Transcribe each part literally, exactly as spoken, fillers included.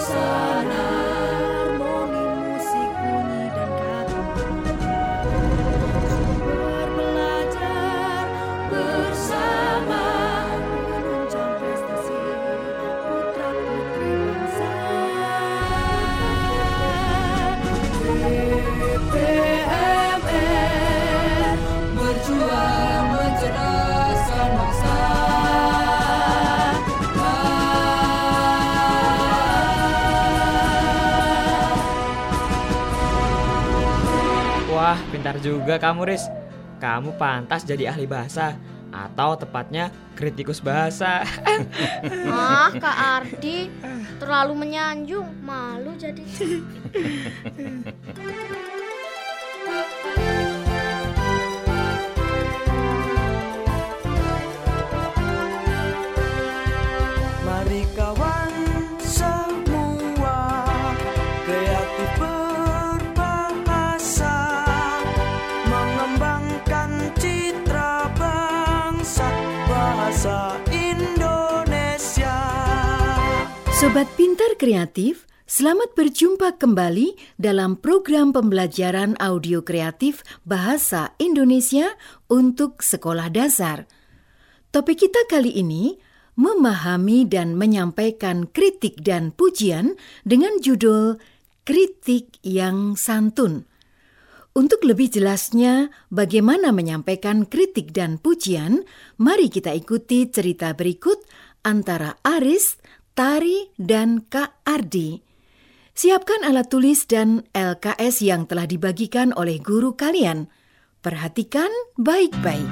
suasana, harmoni musik bunyi dan kata. Berbelajar bersama, menunjang prestasi putra putri bangsa. D P M R berjuang mencerdaskan bangsa. Wah, pintar juga kamu, Riz. Kamu pantas jadi ahli bahasa, atau tepatnya kritikus bahasa. Ah, Kak Ardi, terlalu menyanjung, malu jadi. Mari kawan semua, kreatif berbahasa, mengembangkan citra bangsa, bahasa Indonesia. Sobat Pintar Kreatif, selamat berjumpa kembali dalam program pembelajaran audio kreatif Bahasa Indonesia untuk Sekolah Dasar. Topik kita kali ini, memahami dan menyampaikan kritik dan pujian dengan judul Kritik yang Santun. Untuk lebih jelasnya bagaimana menyampaikan kritik dan pujian, mari kita ikuti cerita berikut antara Aris, Tari, dan Kak Ardi. Siapkan alat tulis dan L K S yang telah dibagikan oleh guru kalian. Perhatikan baik-baik.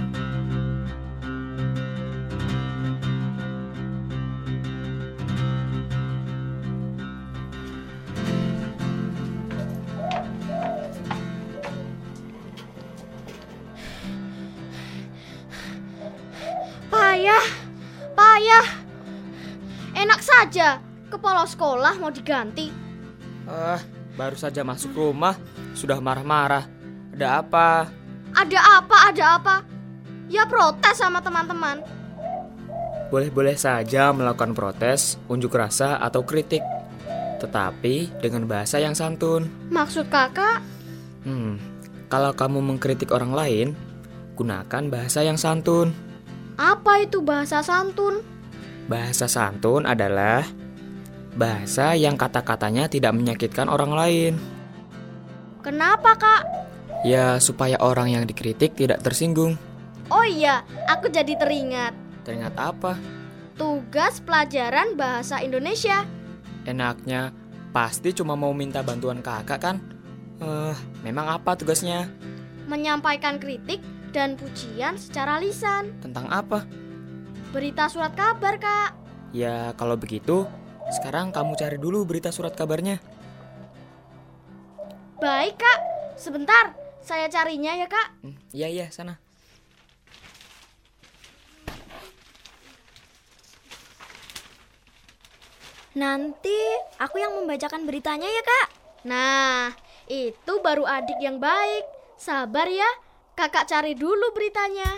Payah, payah. Enak saja, kepala sekolah mau diganti. Ah, baru saja masuk rumah, sudah marah-marah. Ada apa? Ada apa, ada apa? Ya protes sama teman-teman. Boleh-boleh saja melakukan protes, unjuk rasa, atau kritik. Tetapi dengan bahasa yang santun. Maksud kakak? Hmm, kalau kamu mengkritik orang lain, gunakan bahasa yang santun. Apa itu bahasa santun? Bahasa santun adalah bahasa yang kata-katanya tidak menyakitkan orang lain. Kenapa, Kak? Ya, supaya orang yang dikritik tidak tersinggung. Oh iya, aku jadi teringat. Teringat apa? Tugas pelajaran bahasa Indonesia. Enaknya, pasti cuma mau minta bantuan kakak kan? Eh, memang apa tugasnya? Menyampaikan kritik dan pujian secara lisan. Tentang apa? Berita surat kabar, Kak. Ya, kalau begitu, sekarang kamu cari dulu berita surat kabarnya. Baik, Kak. Sebentar, saya carinya ya, Kak. Hmm, iya, iya, sana. Nanti aku yang membacakan beritanya ya, Kak. Nah, itu baru adik yang baik. Sabar ya, kakak cari dulu beritanya.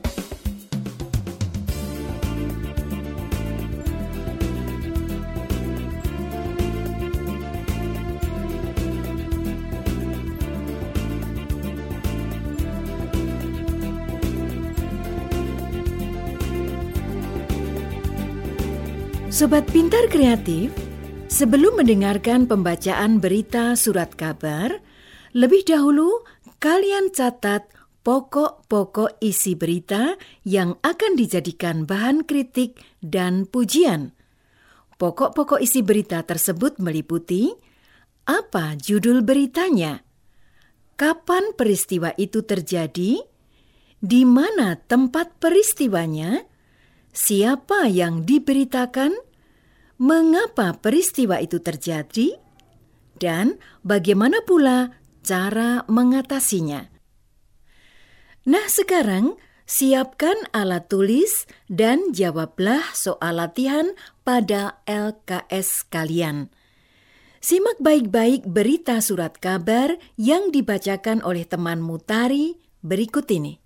Sobat Pintar Kreatif, sebelum mendengarkan pembacaan berita surat kabar, lebih dahulu kalian catat pokok-pokok isi berita yang akan dijadikan bahan kritik dan pujian. Pokok-pokok isi berita tersebut meliputi apa judul beritanya, kapan peristiwa itu terjadi, di mana tempat peristiwanya, siapa yang diberitakan, mengapa peristiwa itu terjadi, dan bagaimana pula cara mengatasinya. Nah, sekarang siapkan alat tulis dan jawablah soal latihan pada L K S kalian. Simak baik-baik berita surat kabar yang dibacakan oleh temanmu Tari berikut ini.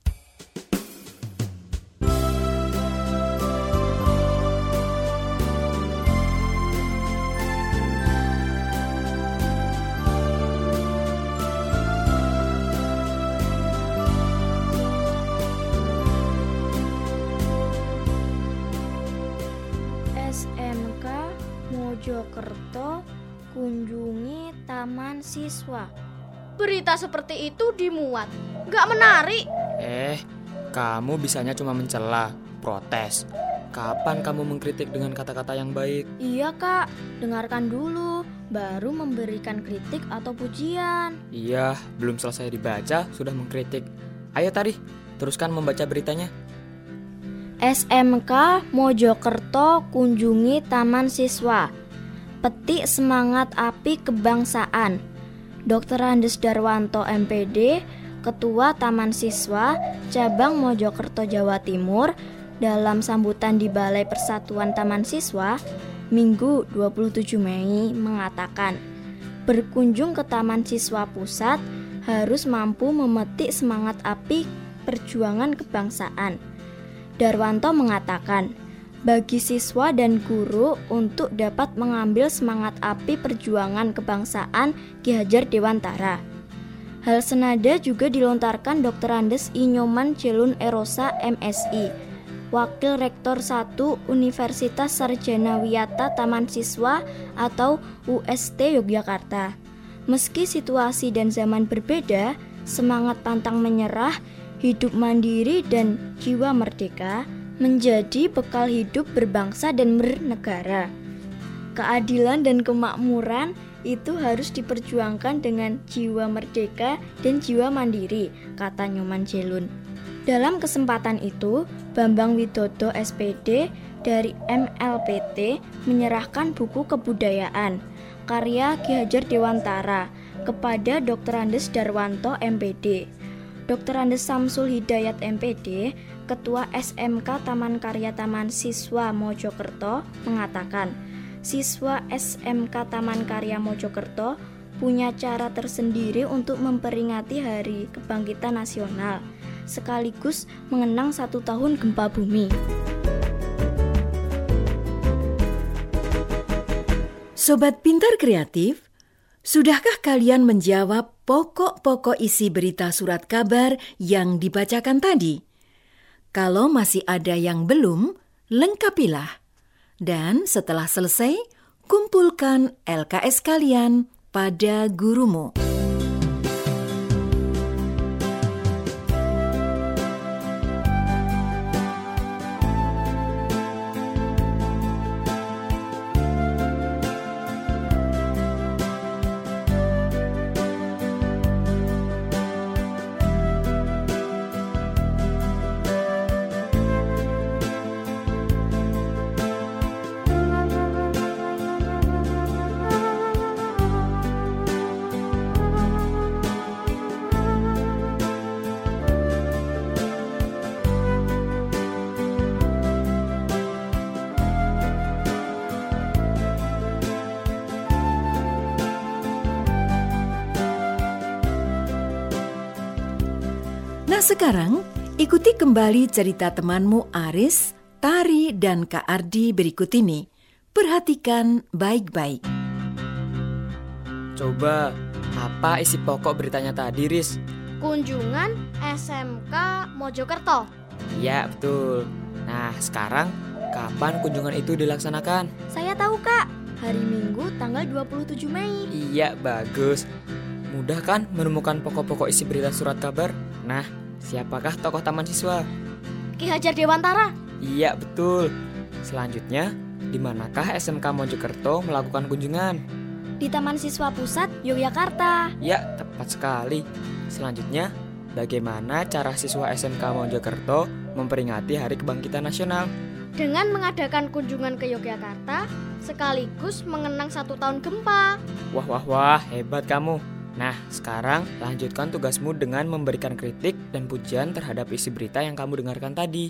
Mojokerto kunjungi taman siswa. Berita seperti itu dimuat. Nggak menarik. Eh, kamu bisanya cuma mencela, protes. Kapan kamu mengkritik dengan kata-kata yang baik? Iya kak, dengarkan dulu, baru memberikan kritik atau pujian. Iya, belum selesai dibaca, sudah mengkritik. Ayo tadi, teruskan membaca beritanya. S M K Mojokerto kunjungi taman siswa. Petik semangat api kebangsaan. dokter Andes Darwanto M P D, Ketua Taman Siswa Cabang Mojokerto Jawa Timur, dalam sambutan di Balai Persatuan Taman Siswa Minggu dua puluh tujuh Mei mengatakan, berkunjung ke Taman Siswa Pusat harus mampu memetik semangat api perjuangan kebangsaan. Darwanto mengatakan, bagi siswa dan guru untuk dapat mengambil semangat api perjuangan kebangsaan Ki Hajar Dewantara. Hal senada juga dilontarkan dokter Andes I Nyoman Celun Erosa M Si, Wakil Rektor satu Universitas Sarjana Wiyata Taman Siswa atau U S T Yogyakarta. Meski situasi dan zaman berbeda, semangat pantang menyerah, hidup mandiri dan jiwa merdeka menjadi bekal hidup berbangsa dan bernegara. Keadilan dan kemakmuran itu harus diperjuangkan dengan jiwa merdeka dan jiwa mandiri, kata Nyoman Celun. Dalam kesempatan itu, Bambang Widodo S P D dari M L P T menyerahkan buku kebudayaan karya Ki Hajar Dewantara kepada dokter Andes Darwanto M P D. dokter Andes Samsul Hidayat M P D, Ketua S M K Taman Karya Taman Siswa Mojokerto, mengatakan, siswa S M K Taman Karya Mojokerto punya cara tersendiri untuk memperingati Hari Kebangkitan Nasional, sekaligus mengenang satu tahun gempa bumi. Sobat Pintar Kreatif, sudahkah kalian menjawab pokok-pokok isi berita surat kabar yang dibacakan tadi? Kalau masih ada yang belum, lengkapilah. Dan setelah selesai, kumpulkan L K S kalian pada gurumu. Nah sekarang, ikuti kembali cerita temanmu Aris, Tari, dan Kak Ardi berikut ini. Perhatikan baik-baik. Coba, apa isi pokok beritanya tadi, Riz? Kunjungan S M K Mojokerto. Iya, betul. Nah, sekarang kapan kunjungan itu dilaksanakan? Saya tahu kak, hari Minggu tanggal dua puluh tujuh Mei. Iya, bagus. Mudah kan menemukan pokok-pokok isi berita surat kabar? Nah, siapakah tokoh Taman Siswa? Ki Hajar Dewantara. Iya, betul. Selanjutnya, di manakah S M K Mojokerto melakukan kunjungan? Di Taman Siswa Pusat Yogyakarta. Ya, tepat sekali. Selanjutnya, bagaimana cara siswa S M K Mojokerto memperingati Hari Kebangkitan Nasional? Dengan mengadakan kunjungan ke Yogyakarta, sekaligus mengenang satu tahun gempa. Wah, wah, wah, hebat kamu. Nah, sekarang lanjutkan tugasmu dengan memberikan kritik dan pujian terhadap isi berita yang kamu dengarkan tadi.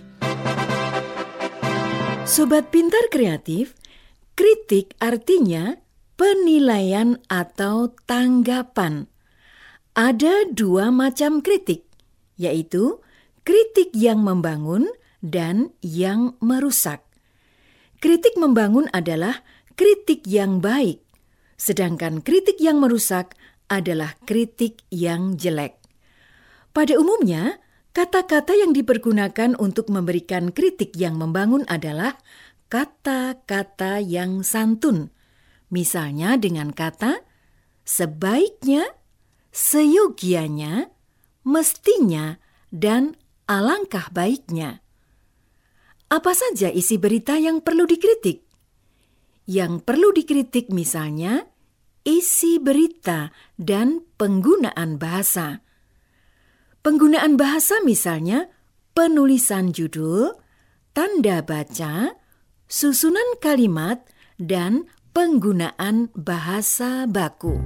Sobat Pintar Kreatif, kritik artinya penilaian atau tanggapan. Ada dua macam kritik, yaitu kritik yang membangun dan yang merusak. Kritik membangun adalah kritik yang baik, sedangkan kritik yang merusak adalah kritik yang jelek. Pada umumnya, kata-kata yang dipergunakan untuk memberikan kritik yang membangun adalah kata-kata yang santun. Misalnya dengan kata sebaiknya, seyogianya, mestinya, dan alangkah baiknya. Apa saja isi berita yang perlu dikritik? Yang perlu dikritik misalnya isi berita dan penggunaan bahasa. Penggunaan bahasa misalnya penulisan judul, tanda baca, susunan kalimat, dan penggunaan bahasa baku.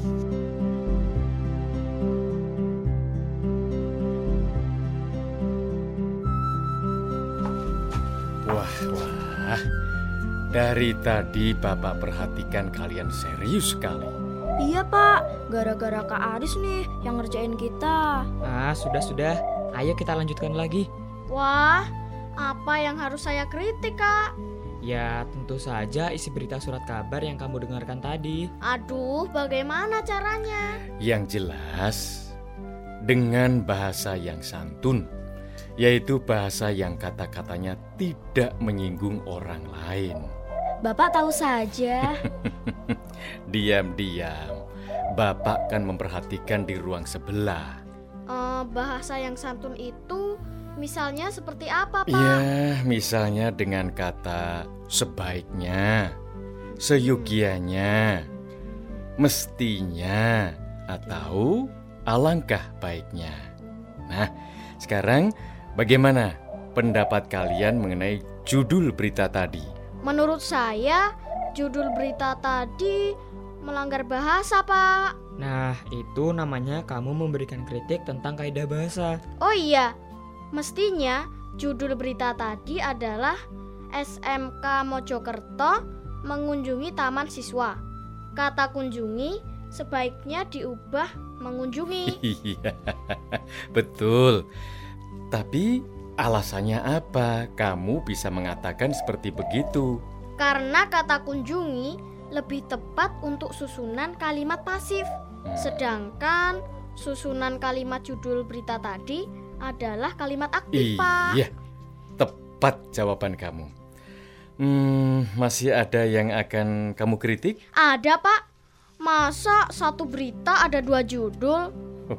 Wah, wah. Dari tadi Bapak perhatikan kalian serius sekali. Iya Pak, gara-gara Kak Aris nih yang ngerjain kita. Ah, sudah-sudah. Ayo kita lanjutkan lagi. Wah, apa yang harus saya kritik, Kak? Ya, tentu saja isi berita surat kabar yang kamu dengarkan tadi. Aduh, bagaimana caranya? Yang jelas, dengan bahasa yang santun, yaitu bahasa yang kata-katanya tidak menyinggung orang lain. Bapak tahu saja. Diam-diam, Bapak kan memperhatikan di ruang sebelah. Uh, bahasa yang santun itu misalnya seperti apa, Pak? Ya, misalnya dengan kata sebaiknya, seyogianya, mestinya, atau alangkah baiknya. Nah, sekarang bagaimana pendapat kalian mengenai judul berita tadi? Menurut saya, judul berita tadi melanggar bahasa, Pak. Nah, itu namanya kamu memberikan kritik tentang kaidah bahasa. Oh iya, mestinya judul berita tadi adalah S M K Mojokerto mengunjungi taman siswa. Kata kunjungi sebaiknya diubah mengunjungi. Iya, betul. Tapi alasannya apa kamu bisa mengatakan seperti begitu? Karena kata kunjungi lebih tepat untuk susunan kalimat pasif. Hmm. Sedangkan susunan kalimat judul berita tadi adalah kalimat aktif, Pak. Iya, tepat jawaban kamu. Hmm, masih ada yang akan kamu kritik? Ada, Pak. Masa satu berita ada dua judul?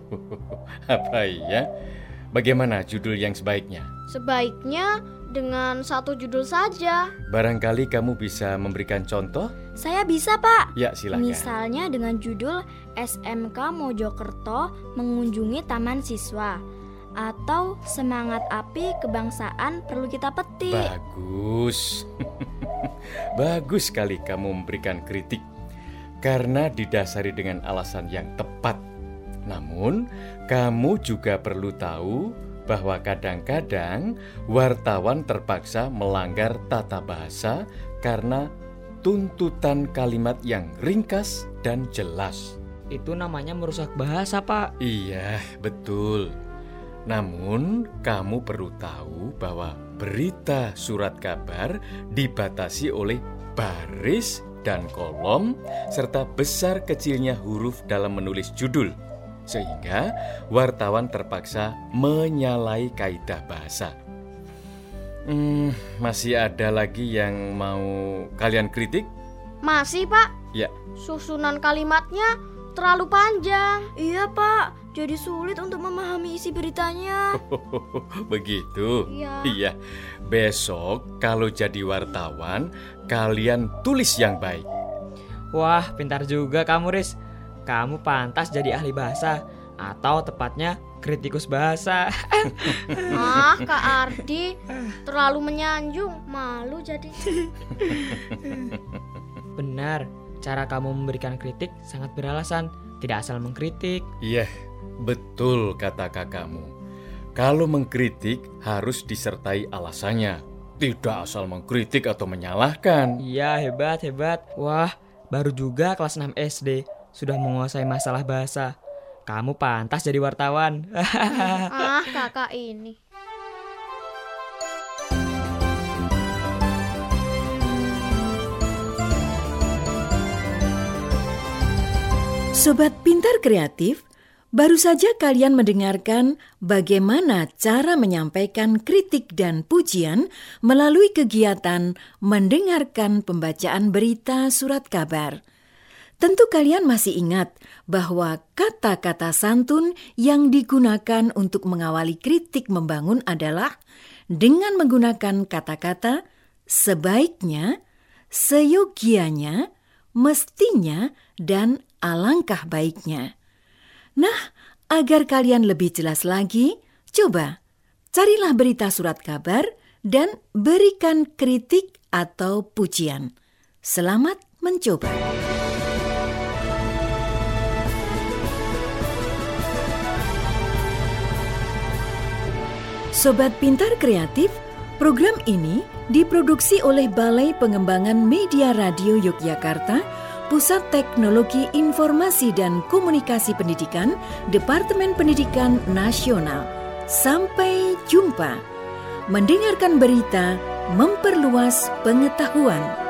Apa iya? Bagaimana judul yang sebaiknya? Sebaiknya dengan satu judul saja. Barangkali kamu bisa memberikan contoh? Saya bisa, Pak. Ya, silakan. Misalnya dengan judul S M K Mojokerto mengunjungi taman siswa, atau semangat api kebangsaan perlu kita petik. Bagus. Bagus sekali kamu memberikan kritik karena didasari dengan alasan yang tepat. Namun, kamu juga perlu tahu bahwa kadang-kadang wartawan terpaksa melanggar tata bahasa karena tuntutan kalimat yang ringkas dan jelas. Itu namanya merusak bahasa, Pak. Iya, betul. Namun, kamu perlu tahu bahwa berita surat kabar dibatasi oleh baris dan kolom serta besar kecilnya huruf dalam menulis judul. Sehingga wartawan terpaksa menyalahi kaidah bahasa. Hmm, masih ada lagi yang mau kalian kritik? Masih, Pak. Ya. Susunan kalimatnya terlalu panjang. Iya, Pak. Jadi sulit untuk memahami isi beritanya. Begitu? Iya. Iya. Besok kalau jadi wartawan, kalian tulis yang baik. Wah, pintar juga kamu, Riz. Kamu pantas jadi ahli bahasa, atau tepatnya kritikus bahasa. Ah, Kak Ardi terlalu menyanjung, malu jadi. Benar, cara kamu memberikan kritik sangat beralasan, tidak asal mengkritik. Iya, betul kata kakakmu. Kalau mengkritik harus disertai alasannya, tidak asal mengkritik atau menyalahkan. Iya, hebat, hebat. Wah, baru juga kelas enam S D. Sudah menguasai masalah bahasa. Kamu pantas jadi wartawan. Ah, kakak ini. Sobat Pintar Kreatif, Baru saja kalian mendengarkan bagaimana cara menyampaikan kritik dan pujian melalui kegiatan mendengarkan pembacaan berita surat kabar. Tentu kalian masih ingat bahwa kata-kata santun yang digunakan untuk mengawali kritik membangun adalah dengan menggunakan kata-kata sebaiknya, seyogianya, mestinya, dan alangkah baiknya. Nah, agar kalian lebih jelas lagi, coba carilah berita surat kabar dan berikan kritik atau pujian. Selamat mencoba. Sobat Pintar Kreatif, program ini diproduksi oleh Balai Pengembangan Media Radio Yogyakarta, Pusat Teknologi Informasi dan Komunikasi Pendidikan, Departemen Pendidikan Nasional. Sampai jumpa. Mendengarkan berita memperluas pengetahuan.